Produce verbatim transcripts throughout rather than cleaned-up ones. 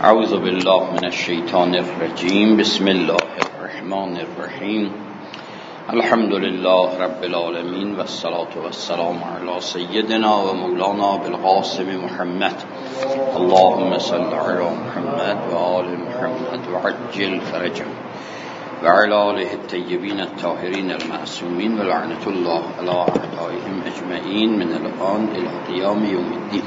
اعوذ بالله من الشیطان الرجیم. بسم الله الرحمن الرحیم. الحمد لله رب العالمین و الصلاة والسلام علی سیدنا و مولانا بالقاسم محمد. اللهم صل علی محمد و آل محمد و عجل فرجهم و علی آله الطیبین الطاهرین المعصومین و لعنت الله علی اعدائهم اجمعین من الان الی قیام یوم الدین.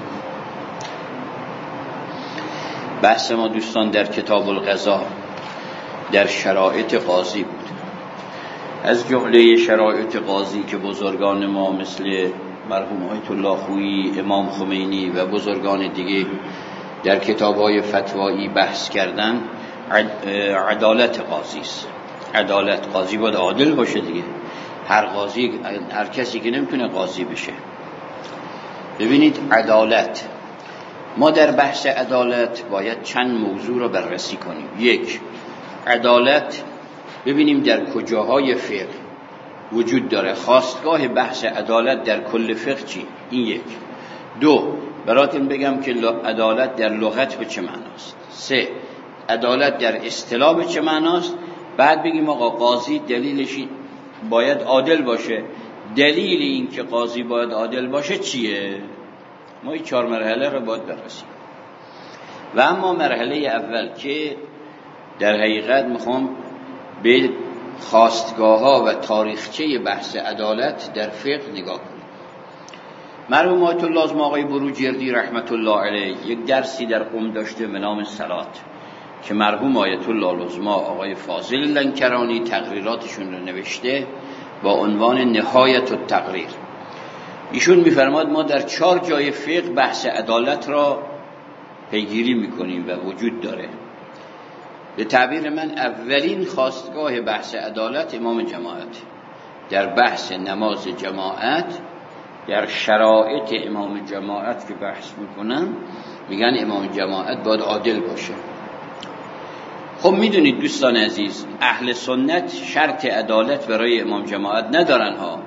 بحث ما دوستان در کتاب القضا در شرایط قاضی بود. از جمله شرایط قاضی که بزرگان ما مثل مرحوم آیت الله خویی، امام خمینی و بزرگان دیگه در کتاب‌های فتوایی بحث کردن، عدالت قاضی است. عدالت، قاضی باید عادل باشه دیگه. هر قاضی، هر کسی که نمیتونه قاضی بشه. ببینید عدالت، ما در بحث عدالت باید چند موضوع رو بررسی کنیم. یک، عدالت ببینیم در کجاهای فقه وجود داره. خواستگاه بحث عدالت در کل فقه چی؟ این یک. دو، براتون بگم که عدالت در لغت به چه معناست. سه، عدالت در اصطلاح به چه معناست. بعد بگیم آقا قاضی دلیلش باید عادل باشه. دلیل این که قاضی باید عادل باشه چیه؟ ما این چهار مرحله رو باید بررسیم. و اما مرحله اول که در حقیقت میخوام به خواستگاه ها و تاریخچه بحث عدالت در فقه نگاه کنیم. مرحوم آیت الله آقای بروجردی رحمت الله علیه یک درسی در قم داشته به نام صلات که مرحوم آیت الله العظما آقای فاضل لنکرانی تقریراتشون رو نوشته با عنوان نهایت التقریر. ایشون میفرماد ما در چهار جای فقه بحث عدالت را پیگیری میکنیم و وجود داره. به تعبیر من اولین خواستگاه بحث عدالت امام جماعت. در بحث نماز جماعت، در شرایط امام جماعت که بحث میکنن میگن امام جماعت باید عادل باشه. خب میدونید دوستان عزیز، اهل سنت شرط عدالت برای امام جماعت ندارن ها.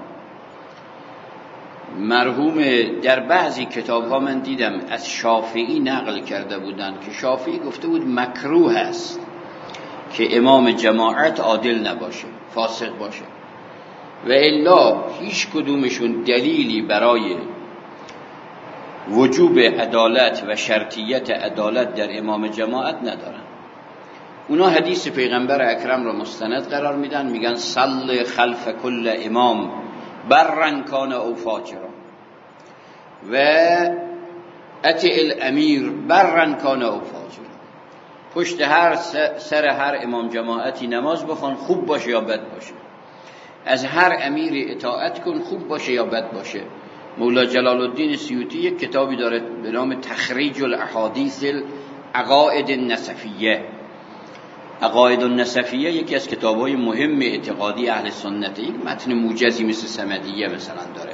مرحوم در بعضی کتاب ها من دیدم از شافعی نقل کرده بودن که شافعی گفته بود مکروه است که امام جماعت عادل نباشه، فاسق باشه. و الا هیچ کدومشون دلیلی برای وجوب عدالت و شرطیت عدالت در امام جماعت ندارن. اونا حدیث پیغمبر اکرم را مستند قرار میدن، میگن صل خلف کل امام برن کان او فاجرا و اطع الامیر برن کان او فاجرا. پشت هر سر هر امام جماعتی نماز بخوان، خوب باشه یا بد باشه. از هر امیر اطاعت کن، خوب باشه یا بد باشه. مولا جلال الدین سیوطی یک کتابی داره به نام تخریج الاحادیث العقائد النسفیه. عقاید النسفیه یکی از کتاب‌های مهم اعتقادی اهل سنت، یک متن موجزی مثل سمدیه مثلا داره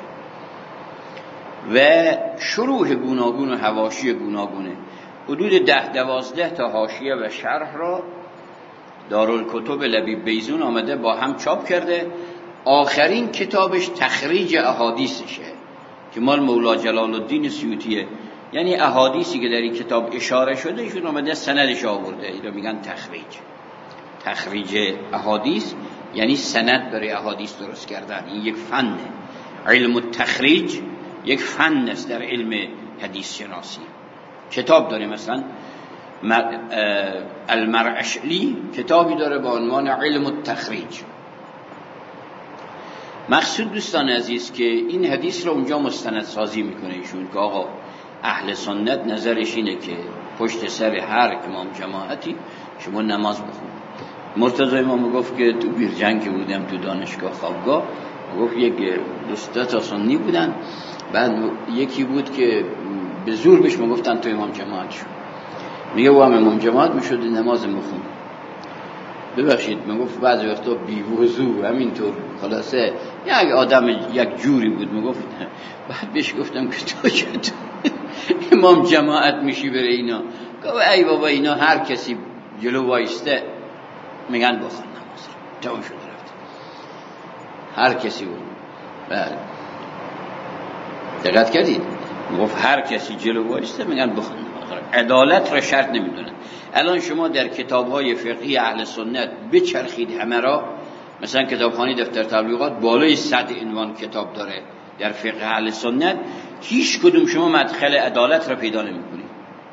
و شروح گوناگون و حواشی گوناگونه. حدود ده دوازده تا حاشیه و شرح را دارالکتب لبیب بیزون آمده با هم چاپ کرده. آخرین کتابش تخریج احادیثشه که مال مولا جلال الدین سیوطیه. یعنی احادیثی که در این کتاب اشاره شده ایشون آمده سندش آورده، این رو میگن تخریج. تخریج احادیث یعنی سند برای احادیث درست کردن. این یک فنه. علم التخریج یک فن است در علم حدیث شناسی. کتاب داره مثلا المرعشلی کتابی داره با عنوان علم التخریج. مقصود دوستان عزیز که این حدیث رو اونجا مستند سازی میکنه ایشون که آقا اهل سنت نظرش اینه که پشت سر هر امام جماعتی شما نماز بخون. مرتضی امام گفت که تو بیرجنگ که بودم تو دانشگاه خوابگاه، گفت یک دوسته تا سنی بودن، بعد یکی بود که به زور بهش میگفتن تو امام جماعت شو. میگه او هم امام جماعت میشد نماز میخون. ببخشید میگفت بعضی وقتا بی‌وضو همینطور خلاصه یک آدم یک جوری بود. میگفت بعد بهش گفتم که تو چطور امام جماعت میشی بره اینا؟ گفت ای بابا اینا هر کسی جلو وایسته میگن بخون نماز رو، تمام شد رفت. هر کسی بود. بله دقت کردید؟ گفت هر کسی جلو وایسته میگن بخون نماز رو. عدالت را شرط نمیدونن. الان شما در کتاب‌های فقهی اهل سنت بچرخید همه را، مثلا کتابخانه دفتر تبلیغات بالای صد عنوان کتاب داره در فقه اهل سنت، هیچ کدوم شما مدخل عدالت را پیدا نمی‌کنید،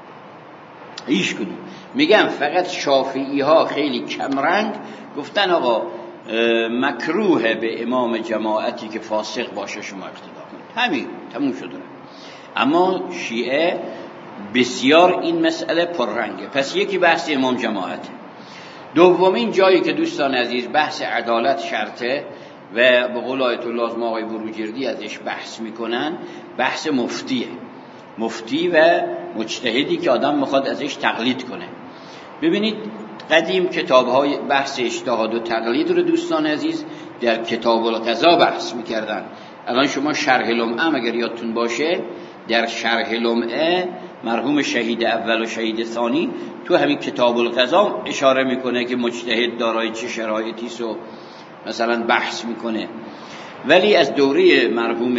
هیچ کدوم. میگم فقط شافعی ها خیلی کمرنگ گفتن آقا مکروه به امام جماعتی که فاسق باشه شما اقتدا کنید، همین تموم شده. اما شیعه بسیار این مسئله پررنگه. پس یکی بحث امام جماعت. دومین جایی که دوستان عزیز بحث عدالت شرطه و به قول آیت الله اعظم آقای بروجردی ازش بحث میکنن، بحث مفتیه، مفتی و مجتهدی که آدم میخواد ازش تقلید کنه. ببینید قدیم کتاب‌های بحث اجتهاد و تقلید رو دوستان عزیز در کتاب القضا بحث میکردن. الان شما شرح لمعه اگر یادتون باشه، در شرح لمعه مرحوم شهید اول و شهید ثانی تو همین کتاب القضا اشاره میکنه که مجتهد دارای چه شرایطی سو مثلا بحث میکنه. ولی از دوره مرحوم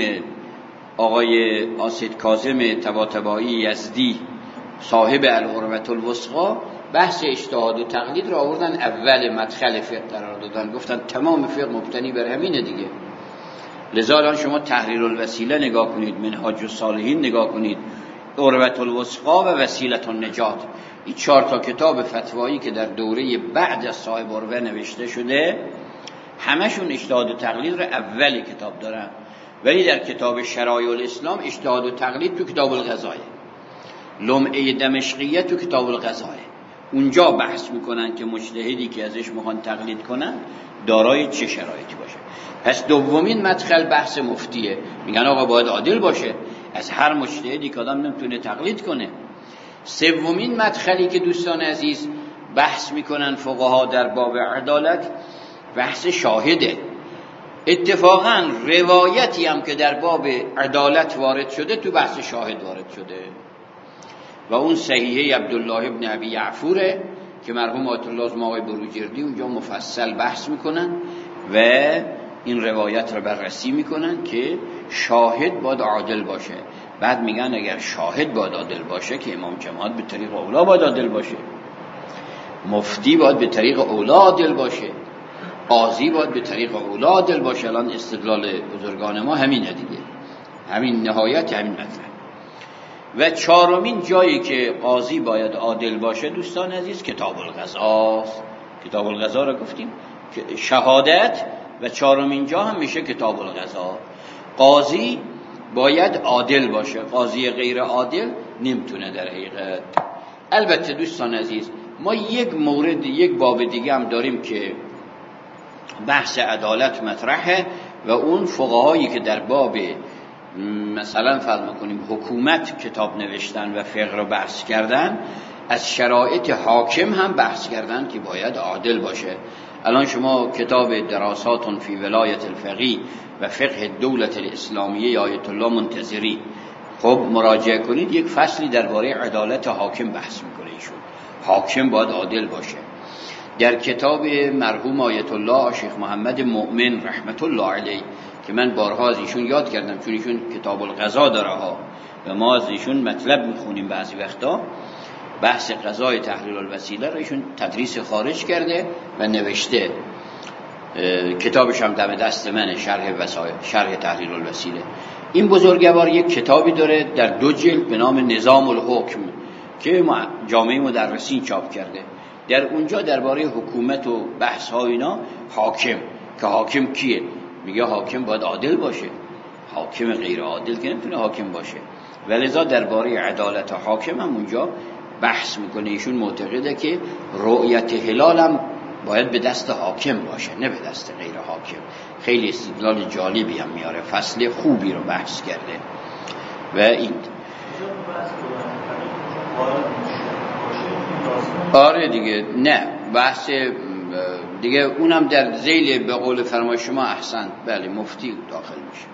آقای آسد کاظم طباطبایی یزدی صاحب العروة الوثقی بحث اجتهاد و تقلید را آوردن اول مدخل فقه قرار دادن، گفتن تمام فقه مبتنی بر همینه دیگه. لذا الان شما تحریر الوسیله نگاه کنید، منهاج الصالحین نگاه کنید، عروة الوثقی و وسیله النجات، این چهار تا کتاب فتوایی که در دوره بعد از صاحب عروه نوشته شده همشون اجتهاد و تقلید را اول کتاب دارن. ولی در کتاب شرایع الاسلام اجتهاد و تقلید تو کتاب القضایه، لمعه دمشقیه تو کتاب القضایه، اونجا بحث میکنن که مجتهدی که ازش میخوان تقلید کنن دارای چه شرایطی باشه. پس دومین مدخل بحث مفتیه، میگن آقا باید عادل باشه، از هر مجتهدی که آدم نمیتونه تقلید کنه. سومین مدخلی که دوستان عزیز بحث میکنن فقها در باب عدالت بحث شاهده. اتفاقا روایتی هم که در باب عدالت وارد شده تو بحث شاهد وارد شده و اون صحیحه عبدالله ابن ابی یعفوره که مرحوم آیت الله اعظم آقای بروجردی اونجا مفصل بحث میکنن و این روایت رو بررسی میکنن که شاهد باید عادل باشه. بعد میگن اگر شاهد باید عادل باشه که امام جماعت به طریق اولا باید عادل باشه، مفتی باید به طریق اولا عادل باشه، قاضی باید به طریق اولا عادل باشه. الان استدلال بزرگان ما همینه دیگه، همین نهایت همین مطلب. و چهارمین جایی که قاضی باید عادل باشه دوستان عزیز کتاب القضاست. کتاب القضا رو گفتیم شهادت و چهارمین جا هم میشه کتاب القضا. قاضی باید عادل باشه، قاضی غیر عادل نمیتونه در حقیقت. البته دوستان عزیز ما یک مورد یک باب دیگه هم داریم که بحث عدالت مطرحه و اون فقهایی که در باب مثلا فرض کنیم حکومت کتاب نوشتن و فقه رو بحث کردن، از شرایط حاکم هم بحث کردن که باید عادل باشه. الان شما کتاب دراسات فی ولایت الفقیه و فقه دولت الاسلامیه آیت الله منتظری خب مراجعه کنید، یک فصلی درباره عدالت حاکم بحث میکنه. ایشون حاکم باید عادل باشه. در کتاب مرحوم آیت الله شیخ محمد مؤمن رحمت الله علیه که من بارها از ایشون یاد کردم چون ایشون کتاب القضا داره ها و ما از ایشون مطلب میخونیم بعضی وقتا، بحث قضای تحلیل الوسیله رو ایشون تدریس خارج کرده و نوشته. کتابش هم دم دست منه، شرح وسایل، شرح تحلیل الوسیله. این بزرگوار یک کتابی داره در دو جلد به نام نظام الحکم که جامعه مدرسین چاپ کرده. در اونجا درباره حکومت و بحث ها اینا حاکم که حاکم کیه؟ میگه حاکم باید عادل باشه، حاکم غیر عادل که نمیتونه حاکم باشه. ولذا درباره عدالت حاکم هم اونجا بحث میکنه. ایشون معتقده که رؤیت هلال هم باید به دست حاکم باشه نه به دست غیر حاکم. خیلی استدلال جالبی هم میاره، فصل خوبی رو بحث کرده. و این آره دیگه نه بحث دیگه اونم در ذیل به قول فرمای شما احسن بله مفتی داخل میشه.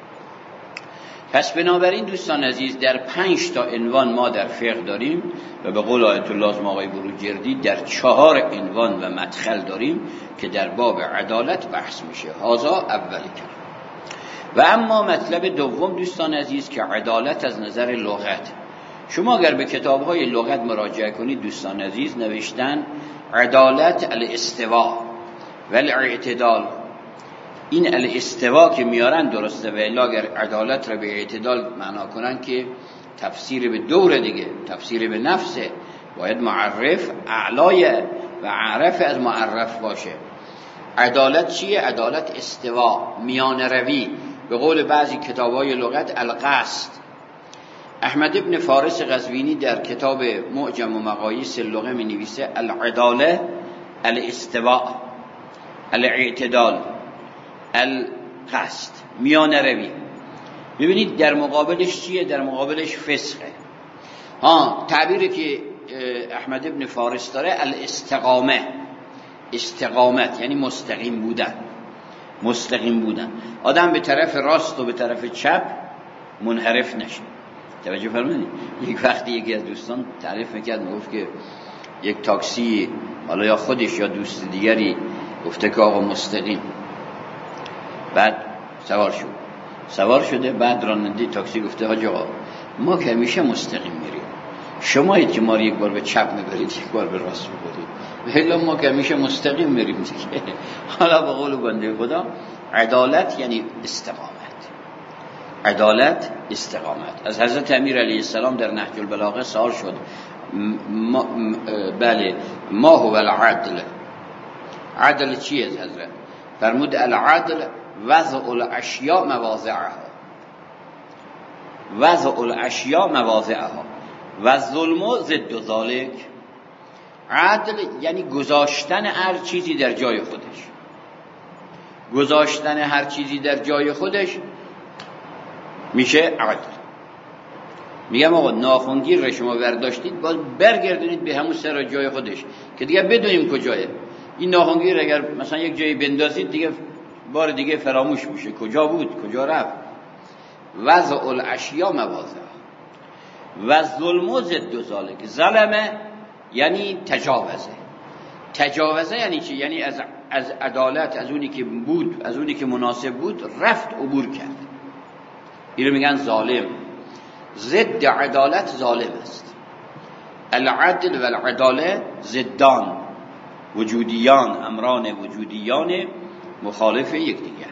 پس بنابراین دوستان عزیز در پنج تا عنوان ما در فقه داریم و به قول آیت الله اعظم آقای بروجردی در چهار عنوان و مدخل داریم که در باب عدالت بحث میشه. هذا اولی کلام. و اما مطلب دوم دوستان عزیز که عدالت از نظر لغت شما اگر به کتاب‌های لغت مراجعه کنید دوستان عزیز، نوشتن عدالت الاستواء و الاعتدال. این الاستواء که میارن درسته، و الا اگر عدالت را به اعتدال معنا کنن که تفسیر به دور دیگه، تفسیر به نفسه، باید معرف اعلای و عرف از معرف باشه. عدالت چیه؟ عدالت استواء، میان روی، به قول بعضی کتاب‌های لغت القصد. احمد ابن فارس قزوینی در کتاب معجم و مقاییس اللغه می نویسه العداله الاستواء، الاعتدال، القصد، میان روی. ببینید در مقابلش چیه؟ در مقابلش فسقه. ها تعبیری که احمد ابن فارس داره الاستقامه، استقامت یعنی مستقیم بودن، مستقیم بودن، آدم به طرف راست و به طرف چپ منحرف نشه. توجه فرمودید؟ یک وقتی یکی از دوستان تعریف میکرد، میگفت که یک تاکسی، حالا یا خودش یا دوست دیگری، گفته که آقا مستقیم، بعد سوار شد، سوار شده، بعد راننده تاکسی گفته حاج آقا ما که همیشه مستقیم میریم، شمایید که ما رو یک بار به چپ میبرید یک بار به راست میبرید، ولی ما که همیشه مستقیم میریم دیگه. حالا به قول بنده خدا عدالت یعنی استقامت، عدالت استقامت. از حضرت امیر علیه السلام در نهج البلاغه سوال شد ما بله ما هو العدل، عدل چیه از حضرت؟ فرمود العدل وضع الاشیاء مواضعها، وضع الاشیاء مواضعها و الظلم ضد ذلک. عدل یعنی گذاشتن هر چیزی در جای خودش، گذاشتن هر چیزی در جای خودش میشه عدل. میگم آقا ناخنگیر رو شما برداشتید، باز برگردونید به همون سر جای خودش که دیگه بدونیم کجایه. این ناخنگیر اگر مثلا یک جایی بندازید دیگه بار دیگه فراموش میشه کجا بود کجا رفت. وضع الاشیاء مواضع و ظلم ضد ذلک. ظلمه یعنی تجاوزه، تجاوزه یعنی چی؟ یعنی از از عدالت، از اونی که بود، از اونی که مناسب بود رفت، عبور کرد. اینو میگن ظالم. ضد عدالت ظالم است. العدل و العداله ضدان، وجودیان، امران وجودیان مخالف یکدیگر.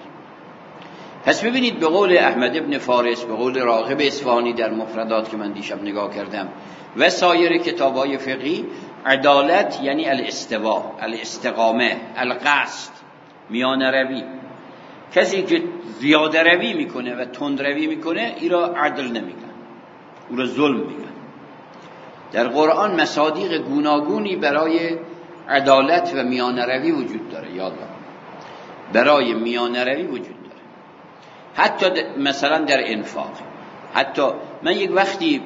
پس ببینید به قول احمد ابن فارس، به قول راغب اصفهانی در مفردات که من دیشب نگاه کردم و سایر کتاب‌های فقهی، عدالت یعنی الاستواء، الاستقامه، القصد، میان روی. کسی که زیاده روی میکنه و تند روی میکنه این را عدل نمیگن، اون را ظلم میگن. در قرآن مصادیق گوناگونی برای عدالت و میان روی وجود داره، یاد دارم برای میان روی وجود داره. حتی مثلا در انفاق، حتی من یک وقتی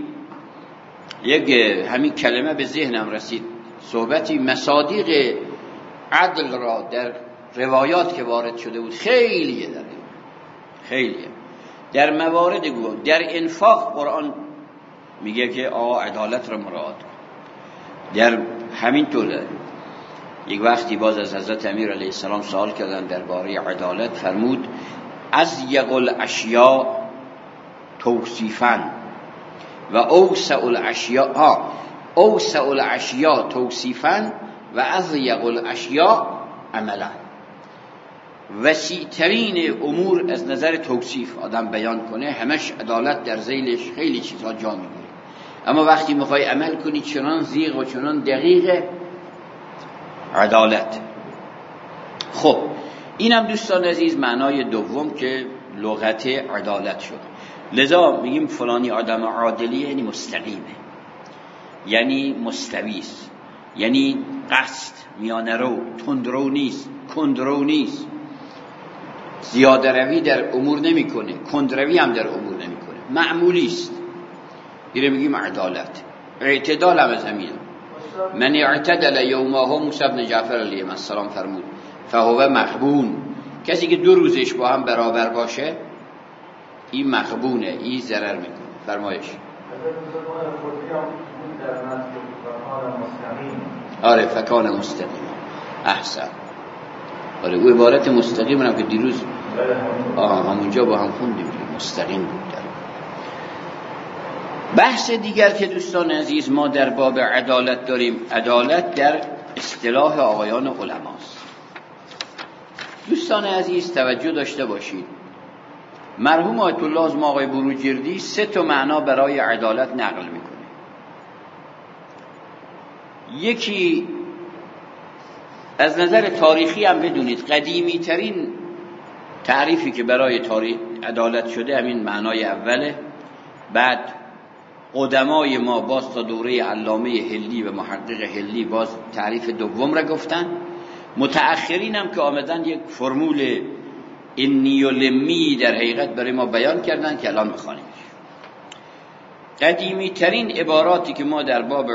یک همین کلمه به ذهنم رسید، صحبتی مصادیق عدل را در روایات که وارد شده بود خیلیه، داره خیلیه در موارد گونه. در انفاق قرآن میگه که آقا عدالت را مراعات کن. در همین طوره یک وقتی باز از حضرت امیر علیه السلام سوال کردن درباره عدالت، فرمود از یقل اشیاء توصیفاً و اوسع الاشیاء ها اوسع الاشیاء توصیفاً و از یقل اشیاء عملاً. وسیع ترین امور از نظر توصیف آدم بیان کنه، همش عدالت در ذیلش خیلی چیزها جا میگیره، اما وقتی میخوای عمل کنی چنان زیغ و چنان دقیق عدالت. خب اینم دوستان عزیز معنای دوم که لغت عدالت شد. لذا میگیم فلانی آدم عادلیه، یعنی مستقیمه، یعنی مستویست، یعنی قصد، میانه رو، تندرو نیست، کندرو نیست، زیاده روی در امور نمی کنه، کندروی هم در امور نمی کنه، معمولی است. اینو میگیم عدالت. اعتدال هم از همینه. من اعتدل یومه موسی بن جعفر علیه السلام فرمود فهو مغبون. کسی که دو روزش با هم برابر باشه این مغبونه، این ضرر میکنه. فرمایش آره فکان مستقیم. احسن. آره او عبارت مستقیم هم که دیروز آه همونجا با هم خوندیم، مستقیم بود. بحث دیگر که دوستان عزیز ما در باب عدالت داریم، عدالت در اصطلاح آقایان علماست. دوستان عزیز توجه داشته باشید، مرحوم آیت الله اعظم آقای بروجردی سه تا معنا برای عدالت نقل میکنه. یکی از نظر تاریخی هم بدونید قدیمی ترین تعریفی که برای تاریخ عدالت شده همین معنای اوله. بعد قدمای ما باز تا دوره علامه حلی و محقق حلی باز تعریف دوم را گفتن. متأخرین هم که آمدن یک فرمول انی و لمی در حقیقت برای ما بیان کردن که الان میخوانیمش. قدیمی ترین عباراتی که ما در باب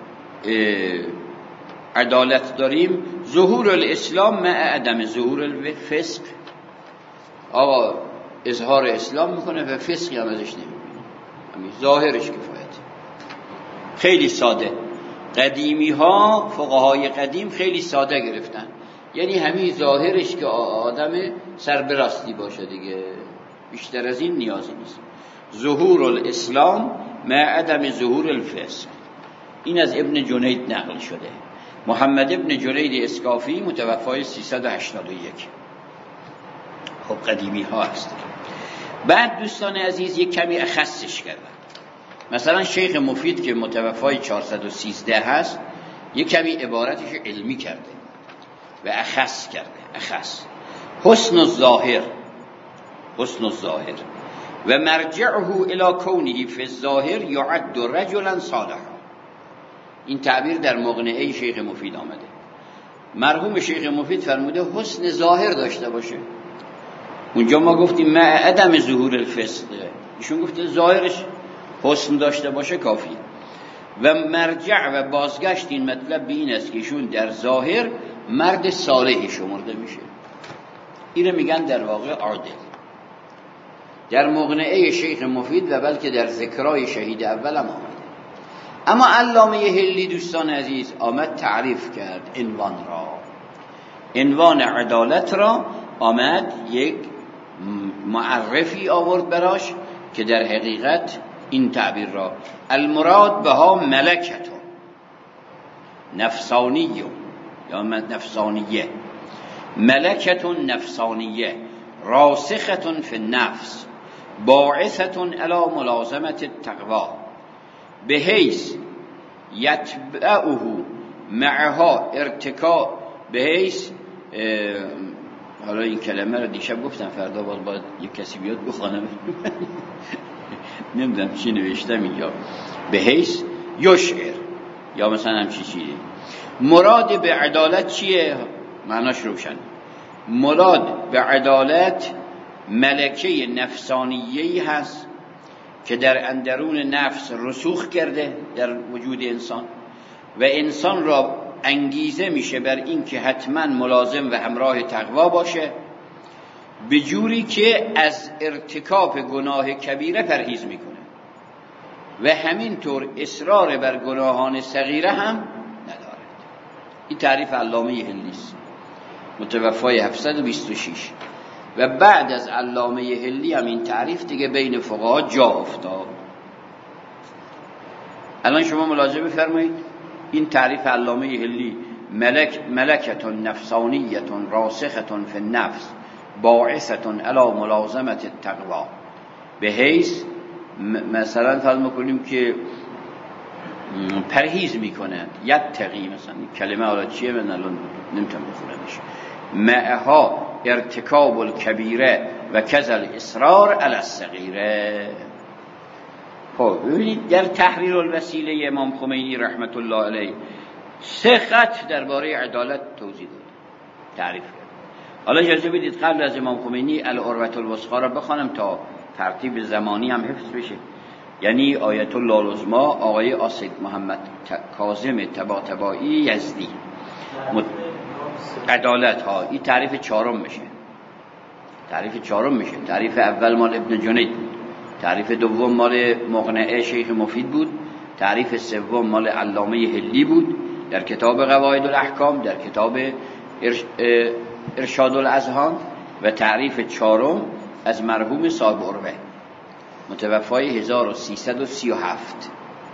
عدالت داریم، ظهور الاسلام مع عدم ظهور الفسق. آقا اظهار اسلام میکنه و فسقی هم ازش نمیبینه، همین ظاهرش کفایت. خیلی ساده. قدیمی ها، فقهای قدیم خیلی ساده گرفتن، یعنی همین ظاهرش که آدم سربراستی باشه دیگه، بیشتر از این نیازی نیست. ظهور الاسلام مع عدم ظهور الفسق. این از ابن جنید نقل شده. محمد ابن جنید اسکافی متوفای سیصد و هشتاد و یک. خب قدیمی ها هست. بعد دوستان عزیز یک کمی اخصش کردن. مثلا شیخ مفید که متوفای چهارصد و سیزده هست یک کمی عبارتش علمی کرده و اخص کرده. اخص حسن الظاهر، حسن الظاهر و مرجعه الى کونه فی الظاهر یعد رجلا صالحا. این تعبیر در مقنعه شیخ مفید آمده. مرحوم شیخ مفید فرموده حسن ظاهر داشته باشه. اونجا ما گفتیم مع عدم ظهور الفسق، ایشون گفته ظاهرش حسن داشته باشه کافیه. و مرجع و بازگشت این مطلب به این است که ایشون در ظاهر مرد صالحی شمرده میشه. اینو میگن در واقع عادل. در مقنعه شیخ مفید و بلکه در ذکرای شهید اول هم آمده. اما علامه حلی دوستان عزیز آمد تعریف کرد عنوان را، عنوان عدالت را آمد یک معرفی آورد براش که در حقیقت این تعبیر را المراد بها ملکت نفسانیه یا نفسانیه، ملکت نفسانیه راسخة فی النفس باعثة علی ملازمة التقوی بحیث یتبعه معها ارتکاب، بحیث حالا این کلمه رو دیشب گفتم، فردا باید, باید یک کسی بیاد بخوانم نمیدونم چی نوشتم اینجا. بحیث یشعر یا مثلا همچی چیزی. مراد به عدالت چیه؟ معناش روشن. مراد به عدالت ملکه نفسانیه‌ای هست که در اندرون نفس رسوخ کرده در وجود انسان و انسان را انگیزه میشه بر این که حتما ملازم و همراه تقوا باشه، به جوری که از ارتکاب گناه کبیره پرهیز میکنه و همینطور اصرار بر گناهان صغیره هم ندارد. این تعریف علامه حلی است، متوفای هفتصد و بیست و شش. و بعد از علامه حلی هم این تعریف دیگه بین فقها جا افتاد. الان شما ملاحظه بفرمایید این تعریف علامه حلی ملک ملکت نفسانیت راسخة فی النفس باعثة علی ملازمة التقوی به حیث مثلا فرض کنیم که پرهیز میکنه یتقی، مثلا کلمه حالا چیه من الان نمیتونم بخونمش، معها ارتکاب الکبیره و کذل اصرار علی الصغیره. خب ببینید در تحریر الوسیله امام خمینی رحمت الله علیه سه خط درباره عدالت توضیح داد، تعریف کرد. حالا اجازه بدید قبل از امام خمینی العروة الوثقی را بخوانم تا ترتیب زمانی هم حفظ بشه. یعنی آیت الله العظمی آقای آسید محمد کاظم طباطبایی یزدی مد... عدالت ها، این تعریف چهارم میشه. تعریف چهارم میشه. تعریف اول مال ابن جنید بود، تعریف دوم مال مقنعه شیخ مفید بود، تعریف سوم مال علامه حلی بود در کتاب قواعد الاحکام، در کتاب ارشاد الاذهان، و تعریف چهارم از مرحوم صاحب عروه. متوفای هزار و سیصد و سی و هفت.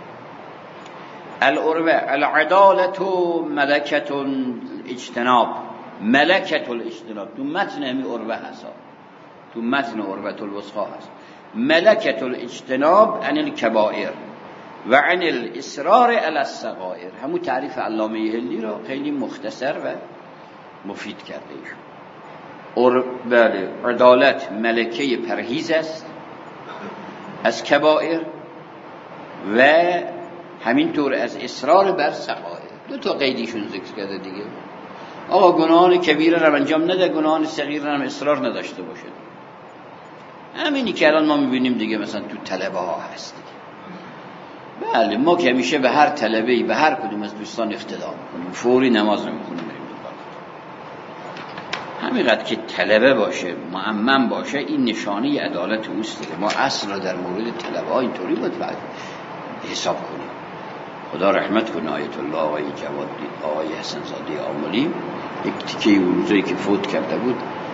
العروه العدالت ملکت الاجتناب، ملکت الاجتناب تو متن همی عروه هست، تو متن عروة الوثقی هست. ملکت الاجتناب عن الکبائر و عن الاصرار علی الصغائر. همون تعریف علامه هلی را خیلی مختصر و مفید کرده ایشون. بله، عدالت ملکه پرهیز است از کبائر و همینطور از اصرار بر صغائر. دو تا قیدیشون ذکر کرده دیگه. آقا گناهان کبیره را انجام نده، گناهان صغیر را هم اصرار نداشته باشه. همینی که الان ما میبینیم دیگه، مثلا تو طلبه ها هست دیگه. بله، ما که همیشه به هر طلبه‌ای به هر کدوم از دوستان اقتدا میکنیم، فوری نماز نمیخونیم بریم دنبال. همینقدر که طلبه باشه، معمم باشه، این نشانه عدالت اوست دیگه. ما اصل را در مورد طلبه ها اینطوری باید حساب کنیم. خدا رحمت کنه آیت الله آقای جوادی، آقای حسن زاده آملی، یک تیکه اون روزایی که فوت کرده بود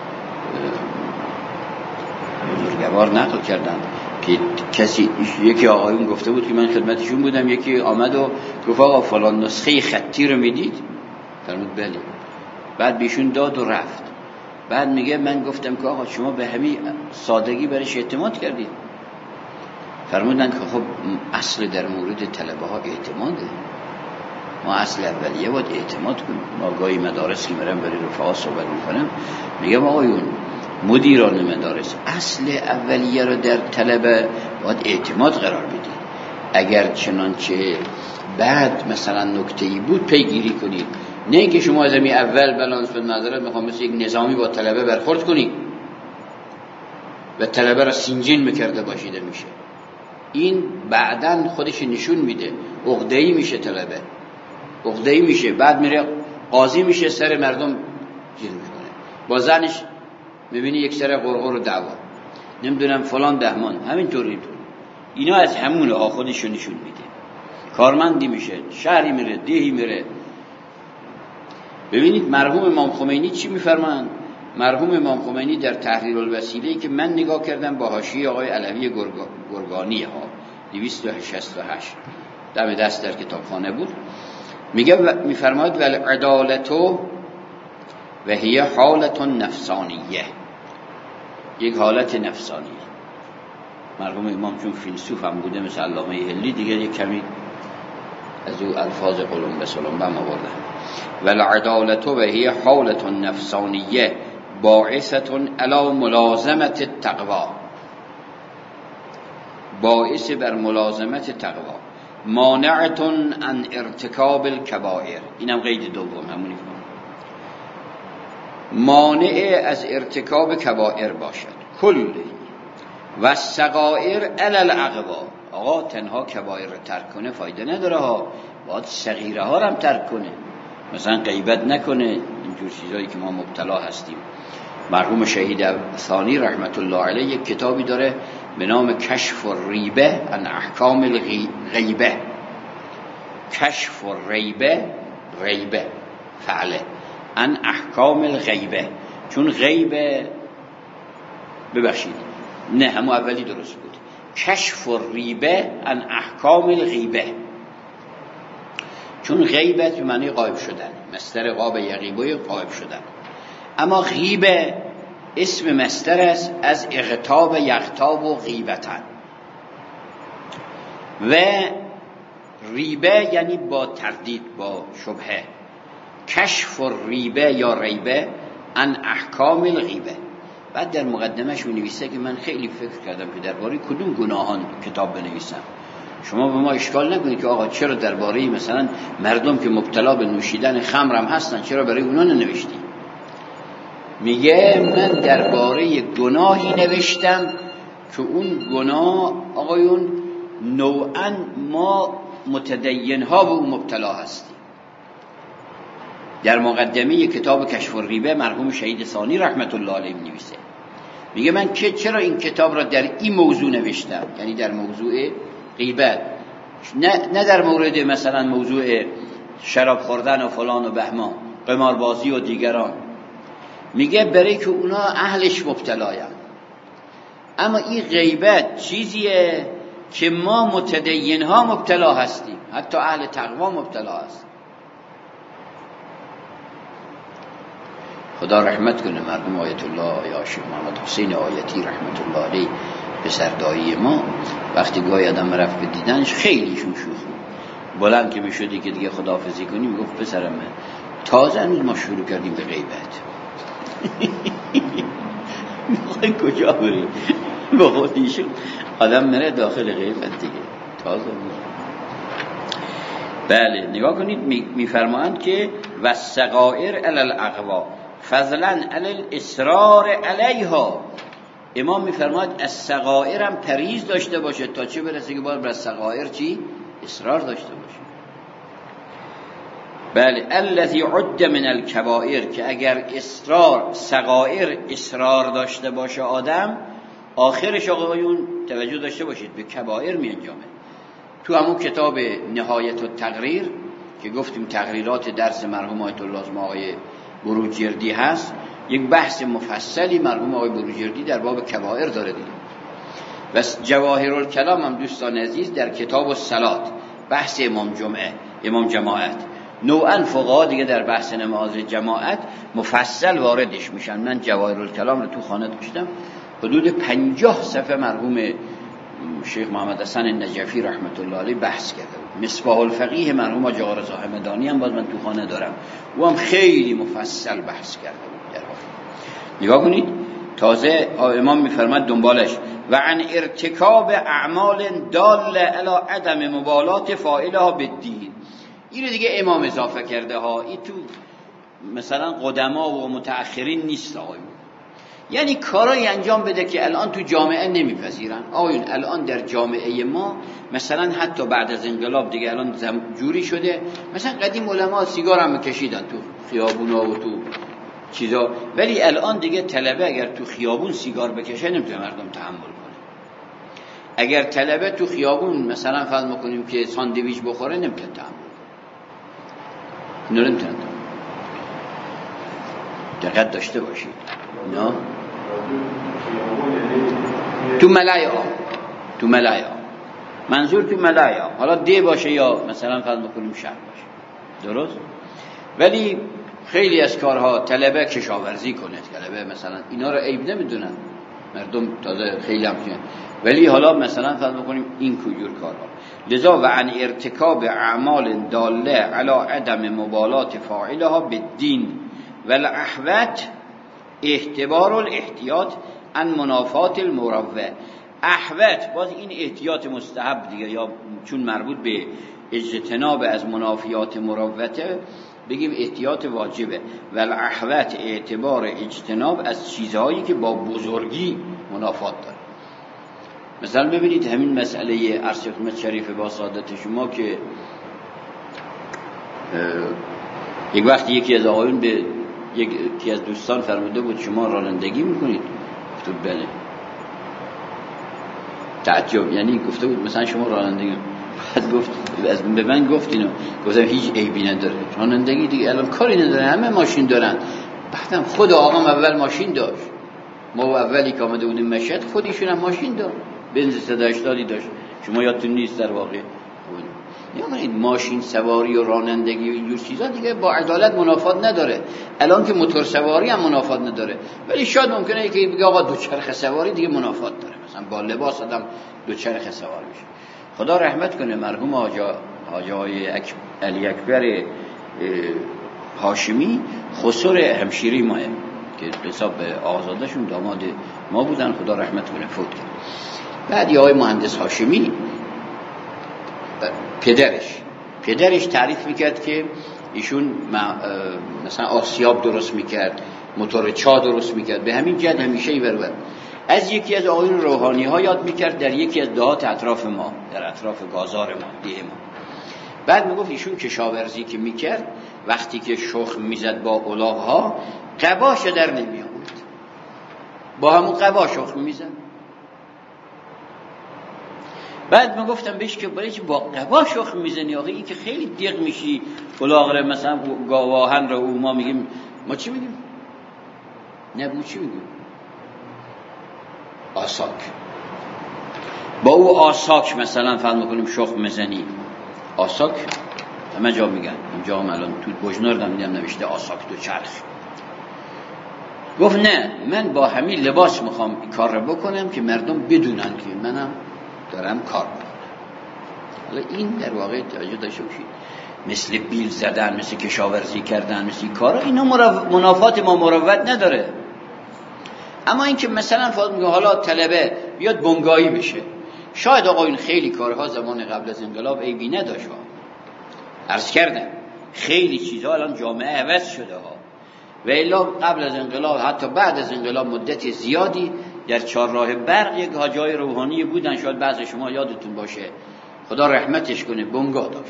بزرگوار نقل کردن که کسی، یکی آقایون گفته بود که من خدمتشون بودم، یکی آمد و گفت آقا فلان نسخه خطی رو میدید؟ فرمود بله. بعد بیشون داد و رفت. بعد میگه من گفتم که آقا شما به همین سادگی برش اعتماد کردید؟ فرمودن که خب اصل در مورد طلبه ها اعتماده، ما اصل اولیه باید اعتماد کنیم. ما گاهی مدارس که میرم برای رفقا صحبت میکنم، میگم آقایون مدیران مدارس اصل اولیه رو در طلبه باید اعتماد قرار بدید. اگر چنانچه بعد مثلا نکته‌ای بود پیگیری کنید، نه اینکه شما از همین اول بلانس به معذرت میخوام مثل یک نظامی با طلبه برخورد کنید و طلبه را سینجین میکرده باشیده میشه. این بعداً خودش نشون میده، عقده‌ای میشه طلبه، عقده‌ای میشه، بعد میره قاضی میشه، سر مردم گیر میکنه، با زنش میبینی یک سر قرقر و دعوا، نمیدونم فلان دهمان، همینطور اینطور. اینا از همون ها خودشو نشون میده. کارمندی میشه، شهری میره، دهی میره. ببینید مرحوم امام خمینی چی میفرمان؟ مرحوم امام خمینی در تحریر الوسیله‌ای که من نگاه کردم با حاشیه آقای علوی گرگانی ها دویست و شصت و هشت دم دست در کتابخانه بود، میگه میفرماید والعدالت و هی حالت نفسانیه، یک حالت نفسانی. مرحوم امام چون فیلسوف هم بوده مثل علامه هلی دیگه، یک کمی از او الفاظ قلم به سلم بم آوردن. والعدالت و هی حالت نفسانیه باعثت علی ملازمت التقوا، باعث بر ملازمت تقوا، مانعت عن ارتکاب الکبائر. اینم قید دوم همونی که مانع از ارتکاب کبائر باشد کل و الصغائر علی الاقوا. آقا تنها کبائر رو ترک کنه فایده نداره ها، باید صغیره ها رو هم ترک کنه، مثلا غیبت نکنه، اینجور چیزایی که ما مبتلا هستیم. مرحوم شهید ثانی رحمت الله علیه یک کتابی داره به نام کشف الریبه عن احکام الغیبه. کشف الریبه، ریبه فعله، عن احکام الغیبه، چون غیبه، ببخشید نه همون اولی درست بود، کشف الریبه عن احکام الغیبه، چون غیبت به معنی غایب شدن، مصدر غاب یغیبه غایب شدن، اما غیبه اسم مصدر است از اغتاب یغتاب و غیبتن، و ریبه یعنی با تردید، با شبهه. کشف الریبه یا ریبه عن احکام الغیبه. بعد در مقدمش می‌نویسه که من خیلی فکر کردم که درباره کدوم گناهان کتاب بنویسم. شما به ما اشکال نکنید که آقا چرا درباره مثلا مردم که مبتلا به نوشیدن خمر هم هستن چرا برای اونا ننوشتی؟ میگه من درباره گناهی نوشتم که اون گناه آقایون نوعا ما متدین ها به اون مبتلا هستیم. در مقدمه کتاب کشف الریبه مرحوم شهید ثانی رحمت الله علیه می‌نویسه، میگه من که چرا این کتاب را در این موضوع نوشتم، یعنی در موضوع غیبت، نه, نه در مورد مثلا موضوع شراب خوردن و فلان و بهمان، قماربازی و دیگران. میگه برای که اونا اهلش مبتلاین اما این غیبت چیزیه که ما متدین ها مبتلا هستیم، حتی اهل تقوا مبتلا هستیم. خدا رحمت کنه مرحوم آیت الله یا شیخ محمد حسین آیتی رحمت الله علیه پسر دایی ما، وقتی گاهی آدم رفت به دیدنش خیلیشون شوخ بلند که میشدی که دیگه خداحافظی کنیم میگفت پسرم من تازه هنوز ما شروع کردیم به غیبت. میخوای کجا بریم؟ با خودیشون آدم میره داخل غیبت دیگه تازه میره. بله نگاه کنید میفرمایند که والصغائر علی الاقوا فضلا علی الاصرار علیها. امام میفرماید الصغائر هم پریز داشته باشه تا چه برسه که باید بر صغائر چی؟ اصرار داشته باشه. بله الذی عد من الکبائر، که اگر اصرار صغائر اصرار داشته باشه آدم آخرش آقایون توجه داشته باشید به کبائر می انجامه. تو همون کتاب نهایت التقریر که گفتیم تقریرات درس مرحوم آیت الله آقای بروجردی هست، یک بحث مفصلی مرحوم آقای بروجردی در باب کبائر داره دیگه. بس جواهر الکلام هم دوستان عزیز در کتاب الصلات بحث امام جمعه امام جماعت نوعا فقها دیگه در بحث نماز جماعت مفصل واردش میشن. من جواهر الکلام رو تو خانه داشتم، حدود پنجاه صفحه مرحوم شیخ محمد حسن نجفی رحمت الله علیه بحث کرده بود. مصباح الفقیه مرحوم آقا رضا همدانی هم باز من تو خانه دارم، او هم خیلی مفصل بحث کرده بود در واقع. نگاه کنید تازه امام میفرماد دنبالش و عن ارتکاب اعمال داله علی عدم مبالات فاعلها بالدین. اینو دیگه امام اضافه کرده ها، این تو مثلا قدما و متأخرین نیست آقایون. یعنی کارایی انجام بده که الان تو جامعه نمیپذیرن. آقایون الان در جامعه ما مثلا حتی بعد از انقلاب دیگه الان جوری شده، مثلا قدیم علما سیگار هم میکشیدن تو خیابونا و تو چیزا، ولی الان دیگه طلبه اگر تو خیابون سیگار بکشه نمیتونه مردم تحمل کنه. اگر طلبه تو خیابون مثلا فرض میکنیم که ساندویچ بخوره نمیتونه تحمل کنه. نمیتونه. دقت داشته باشید. نه تو ملای آب، تو ملای آب منظور تو ملای آب، حالا دی باشه یا مثلا فرض بکنیم شهر باشه، درست؟ ولی خیلی از کارها طلبه کشاورزی کنه، طلبه مثلا اینا رو عیب نمیدونن مردم، تازه خیلی هم کنن، ولی حالا مثلا فرض بکنیم این کجور کارها. لذا و عن ارتکاب اعمال داله علی عدم مبالات فاعلها بالدین والاحوت احتبار الاحتیاط عن منافات المروه. احوت باز این احتیاط مستحب دیگه، یا چون مربوط به اجتناب از منافیات مروته بگیم احتیاط واجبه. والاحوت اعتبار اجتناب از چیزهایی که با بزرگی منافات داره. مثلا ببینید همین مسئله عرض خدمت شریف با سعادت شما که یک وقت یکی از آقایون به یکی از دوستان فرموده بود شما رانندگی میکنید؟ گفت بله. تعجب، یعنی گفته بود مثلا شما رانندگی، بعد گفت به من گفت اینو، گفتم هیچ عیبی نداره رانندگی دیگه، الان کاری نداره همه ماشین دارن. بعدم خود آقام اول ماشین داشت، ما اولی که آمده بودیم مشهد خودشون هم ماشین داشت، بنز صد و هشتاد داشت، شما یادتون نیست در واقع. یعنی ماشین سواری و رانندگی و اینجور چیزا دیگه با عدالت منافات نداره. الان که موتور سواری هم منافات نداره، ولی شاید ممکنه که بگه آقا دوچرخه سواری دیگه منافات داره، مثلا با لباس آدم دوچرخه سوار میشه. خدا رحمت کنه مرحوم آجا آجای علی اکبر هاشمی خسر همشیری ماه که حساب آزادشون داماد ما بودن، خدا رحمت کنه فوت کرد. بعد یه آقای مهندس هاشمی پدرش پدرش تعریف میکرد که ایشون مثلا آسیاب درست میکرد، موتور چا درست میکرد، به همین جهت همیشه ایورور از یکی از آقایون روحانی ها یاد میکرد در یکی از دهات اطراف ما، در اطراف گازار ما، دیه ما. بعد میگفت ایشون کشاورزی که میکرد وقتی که شخم میزد با الاغ ها قباش در نمی آورد، با همون قبا شخم میزد. بعد من گفتم بهش که برای چی با قبا شخم میزنی؟ آقا این که خیلی دیق میشی الاغ رو، مثلا گاواهن رو ما میگیم، ما چی میگیم؟ نه بو چی میگیم؟ آساک. با او آساک مثلا فرض میکنیم شخم میزنی، آساک همه جا میگن، اینجا هم الان تو بجنورد هم دیدم نوشته آساک دو چرخ. گفت نه، من با همین لباس میخوام این کار رو بکنم که مردم بدونن که منم دارم کار میکنم. حالا این در واقع توجه داشته باشید، مثل بیل زدن، مثل کشاورزی کردن، مثل این کارا، اینا منافات ما مروت نداره. اما اینکه مثلا فرض میگه حالا طلبه بیاد بنگاهی بشه، شاید آقا این خیلی کارها زمان قبل از انقلاب عیبی نداشت ها. عرض کردم خیلی چیزها الان جامعه عوض شده ها، و الا قبل از انقلاب حتی بعد از انقلاب مدت زیادی در چهارراه برق یک حاجای روحانی بودن، شاید بعض شما یادتون باشه، خدا رحمتش کنه، بنگاه داشت.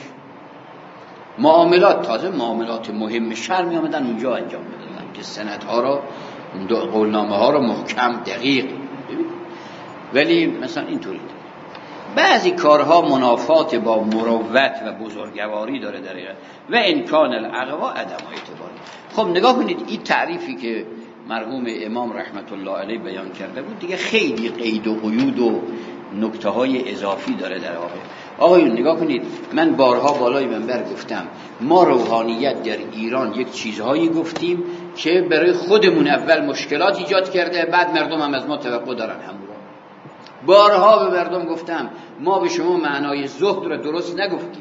معاملات، تازه معاملات مهم شهر می آمدن اونجا انجام میدادن که سندها را، قولنامه ها را محکم دقیق ببین. ولی مثلا اینطوری بعضی کارها منافات با مروت و بزرگواری داره در حقیقت و امکان العقوا عدم اعتباری. خب نگاه کنید این تعریفی که مرحوم امام رحمت الله علیه بیان کرده بود دیگه خیلی قید و قیود و نکته های اضافی داره در واقع. آقایون نگاه کنید، من بارها بالای منبر گفتم ما روحانیت در ایران یک چیزهایی گفتیم که برای خودمون اول مشکلات ایجاد کرده، بعد مردم هم از ما توقع دارن همون. بارها به مردم گفتم ما به شما معنای زهد رو درست نگفتیم.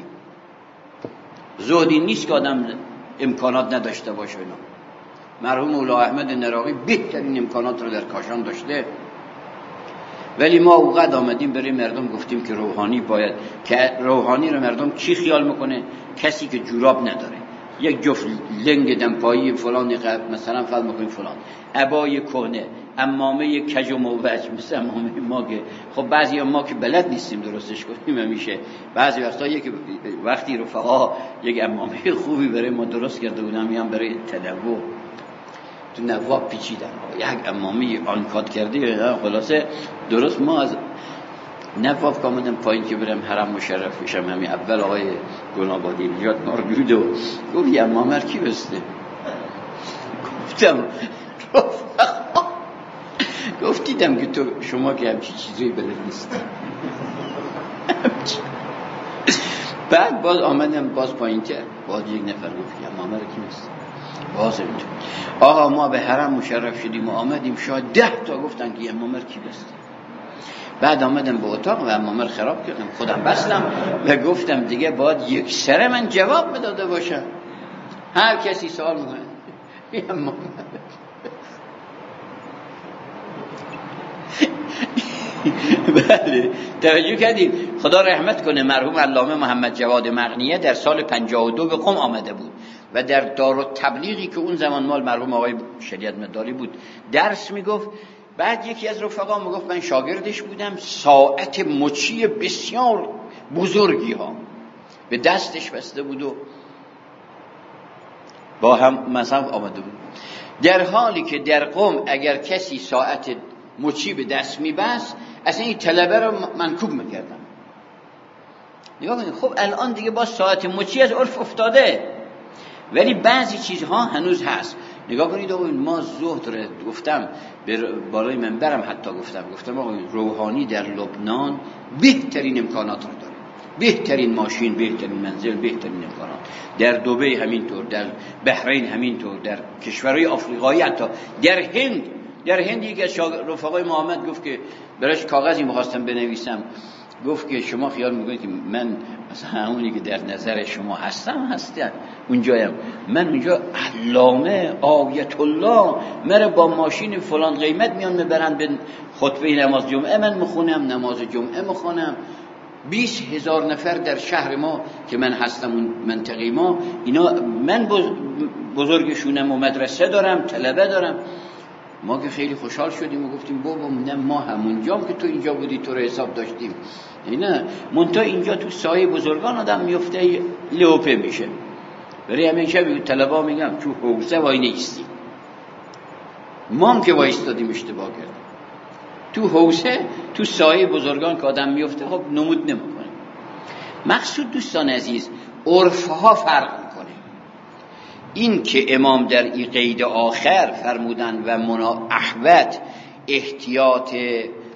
زهدی نیست که آدم امکانات نداشته باشه. اینا مرحوم مولا احمد نراقی بهترین امکانات رو در کاشان داشته، ولی ما اوقات آمدیم برای مردم گفتیم که روحانی باید، که روحانی رو مردم چی خیال میکنه؟ کسی که جوراب نداره، یک جفت لنگ دمپایی فلان قبل مثلا فرض میکنیم فلان عبای کهنه، عمامه کج و موج، مثل عمامه ما که خب بعضی ما که بلد نیستیم درستش کنیم همیشه، بعضی وقتا یک وقتی رفقا یک عمامه خوبی برای ما درست کرده بودن، میام برای تنوع تو نواب پیچیدن یک عمامه آنکات کرده، خلاصه درست ما از نواب کامدم پایین که برم حرم مشرف بشم، همین اول آقای گلابادی نجات مارجود و گفت یه عمامه کی بسته؟ گفتم گفت دیدم که تو شما که همچی چیزی بلد نیستی. بعد باز آمدم باز پایین تر، باز یک نفر گفت که عمامه کی بسته؟ باز اینطور آقا ما به حرم مشرف شدیم و آمدیم، شاید ده تا گفتن که عمامه کی بسته. بعد آمدم به اتاق و عمامه خراب کردم، خودم بستم و گفتم دیگه باید یک سر من جواب بداده باشم. هر کسی سوال میکنه عمامه. بله توجه کردیم. خدا رحمت کنه مرحوم علامه محمد جواد مغنیه در سال پنجاه و دو به قم آمده بود و در دارالتبلیغی که اون زمان مال مرحوم آقای شریعت مداری بود درس میگفت. بعد یکی از رفقا میگفت من شاگردش بودم، ساعت مچی بسیار بزرگی ها به دستش بسته بود و با هم مثلا آمده بود، در حالی که در قم اگر کسی ساعت مچی به دست میبست اصلا این طلبه رو منکوب میکردن. نگاه کنید خب الان دیگه با ساعت مچی از عرف افتاده، ولی بعضی چیزها هنوز هست. نگاه کنید آقا ما زهد رو گفتم بالای منبرم حتی گفتم گفتم آقا روحانی در لبنان بهترین امکانات رو داره، بهترین ماشین، بهترین منزل، بهترین امکانات. در دبی همینطور، در بحرین همینطور، در کشورهای آفریقایی، حتی در هند. در هند یکی از رفقای محمد گفت که براش کاغذی می‌خواستم بنویسم، گفت که شما خیال میکنید که من مثلا همونی که در نظر شما هستم هستم اونجایم، من اونجا علامه آیت الله مرا با ماشین فلان قیمت میان میبرن به خطبه نماز جمعه، من میخونم نماز جمعه میخونم، بیست هزار نفر در شهر ما که من هستم اون منطقه ما اینا من بزرگشونم و مدرسه دارم، طلبه دارم. ما که خیلی خوشحال شدیم و گفتیم بابا نه ما همونجام که تو اینجا بودی تو رو حساب داشتیم. نه منتها اینجا تو سایه بزرگان آدم میفته لوپه میشه. برای همین شب طلبا میگم تو حوزه وای نیستی، ما هم که وای استادیم اشتباه کردیم. تو حوزه تو سایه بزرگان که آدم میفته خب نمود نمیکنه. مقصود دوستان عزیز عرفها فرق میکنه. این که امام در این قید آخر فرمودن و منا احوت احتیاط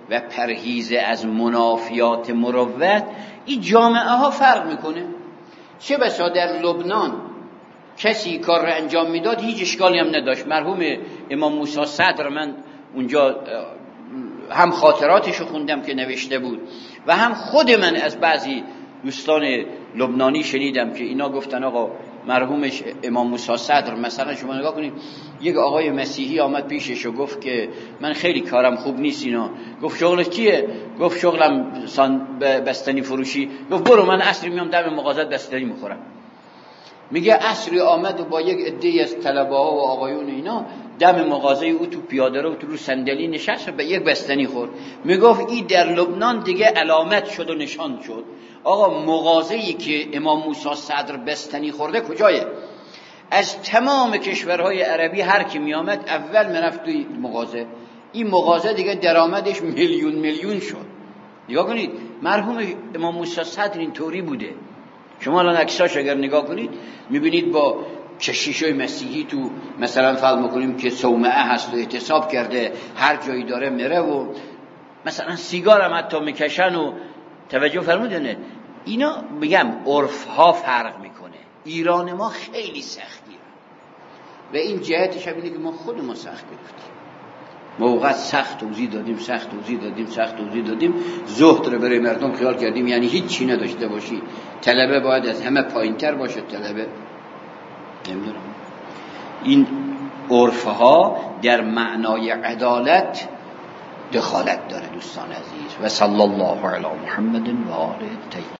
و پرهیز از منافیات مروت، این جامعه ها فرق میکنه. چه بسا در لبنان کسی کار را انجام میداد هیچ اشکالی هم نداشت. مرحوم امام موسی صدر، من اونجا هم خاطراتشو خوندم که نوشته بود و هم خود من از بعضی دوستان لبنانی شنیدم که اینا گفتن آقا مرحومش امام موسی صدر، مثلا شما نگاه کنید یک آقای مسیحی آمد پیشش و گفت که من خیلی کارم خوب نیست اینا. گفت شغلت چیه؟ گفت شغلم بستنی فروشی. گفت برو من عصری میام دم مغازات بستنی میخورم. میگه عصری آمد و با یک عده‌ای از طلبه ها و آقایون اینا دم مغازه او تو پیاده رو تو رو صندلی نشست و به یک بستنی خورد. میگفت این در لبنان دیگه علامت شد و نشان شد. آقا مغازه‌ای که امام موسی صدر بستنی خورده کجایه؟ از تمام کشورهای عربی هر کی می آمد اول میرفت توی مغازه. این مغازه دیگه درآمدش میلیون میلیون شد. نگاه کنید مرحوم امام موسی صدر این طوری بوده. شما الان عکساش اگر نگاه کنید میبینید با کشیشای مسیحی تو مثلا فرض میکنیم که صومعه هست و اعتصاب کرده هر جایی داره میره و مثلا سیگار هم حتی میکشن و توجه فرمودنه. اینا بگم عرف ها فرق میکنه. ایران ما خیلی سختیه و این جهتش هم اینه که ما خودمون سخت بودیم. موقع سخت توضیح دادیم سخت توضیح دادیم سخت توضیح دادیم زهد رو برای مردم خیال کردیم یعنی هیچ چی نداشته باشی. طلبه باید از همه پایینتر باشه. طلبه نمیدونم. این عرفها در معنای عدالت دخالت داره دوستان عزیز. و صلی الله علی محمد و آله الطاهرین.